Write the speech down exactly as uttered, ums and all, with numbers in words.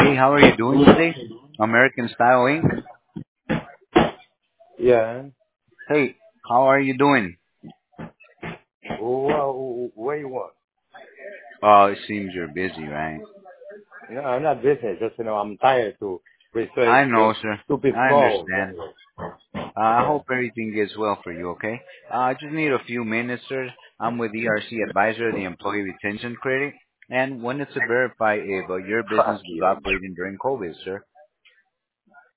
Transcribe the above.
Hey, how are you doing today? American Style Incorporated. Yeah. Hey, how are you doing? Well, what you want? Oh, it seems you're busy, right? No, I'm not busy. Just you know, I'm tired to research I this know, sir. stupid I calls. understand. Anyway. Uh, I Yeah. hope everything gets well for you, okay? Uh, I just need a few minutes, sir. I'm with E R C Advisor, the Employee Retention Credit, and wanted to verify if uh, your business Fuck was you. operating during COVID, sir.